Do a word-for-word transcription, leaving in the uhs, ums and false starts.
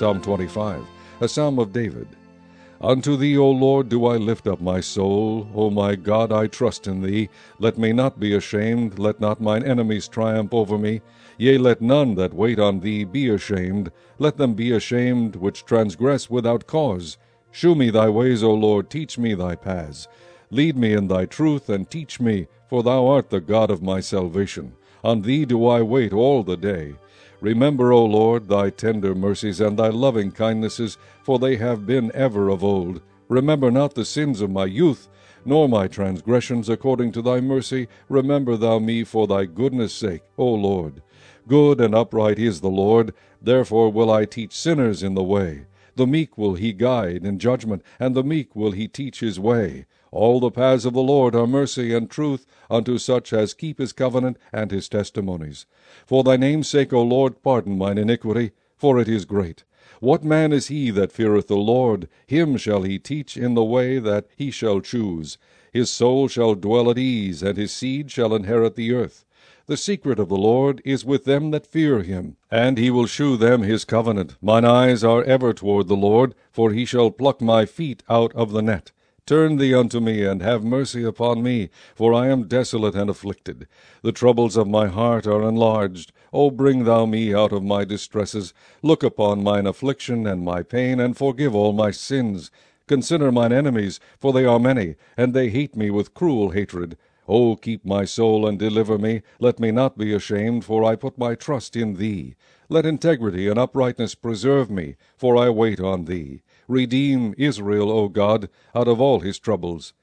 Psalm twenty-five, a psalm of David. Unto thee, O Lord, do I lift up my soul. O my God, I trust in thee. Let me not be ashamed, let not mine enemies triumph over me. Yea, let none that wait on thee be ashamed. Let them be ashamed which transgress without cause. Shew me thy ways, O Lord, teach me thy paths. Lead me in thy truth, and teach me, for thou art the God of my salvation. On thee do I wait all the day. Remember, O Lord, thy tender mercies and thy loving kindnesses, for they have been ever of old. Remember not the sins of my youth, nor my transgressions according to thy mercy. Remember thou me for thy goodness' sake, O Lord. Good and upright is the Lord, therefore will I teach sinners in the way. The meek will he guide in judgment, and the meek will he teach his way. All the paths of the Lord are mercy and truth unto such as keep his covenant and his testimonies. For thy name's sake, O Lord, pardon mine iniquity, for it is great. What man is he that feareth the Lord? Him shall he teach in the way that he shall choose. His soul shall dwell at ease, and his seed shall inherit the earth. The secret of the Lord is with them that fear him, and he will shew them his covenant. Mine eyes are ever toward the Lord, for he shall pluck my feet out of the net. Turn thee unto me, and have mercy upon me, for I am desolate and afflicted. The troubles of my heart are enlarged. O bring thou me out of my distresses. Look upon mine affliction and my pain, and forgive all my sins. Consider mine enemies, for they are many, and they hate me with cruel hatred. O keep my soul and deliver me. Let me not be ashamed, for I put my trust in thee. Let integrity and uprightness preserve me, for I wait on thee. Redeem Israel, O God, out of all his troubles.